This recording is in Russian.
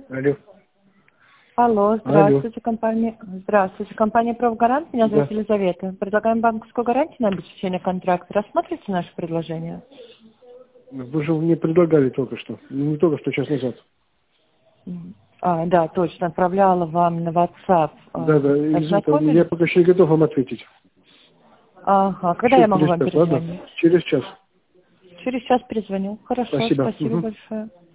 Алло. Алло, Алло. здравствуйте, компания «Профгарант», меня зовут Да. Елизавета. Предлагаем банковскую гарантию на обеспечение контракта. Рассмотрите наше предложение? Вы же мне предлагали только что. Не только что, час назад. Да, точно, отправляла вам на WhatsApp. Да, извините, я Ознакомились? пока еще не готов вам ответить. Ага, когда Еще я могу через вам час, ладно? перезвонить? Через час. Через час перезвоню. Хорошо, Спасибо. спасибо большое.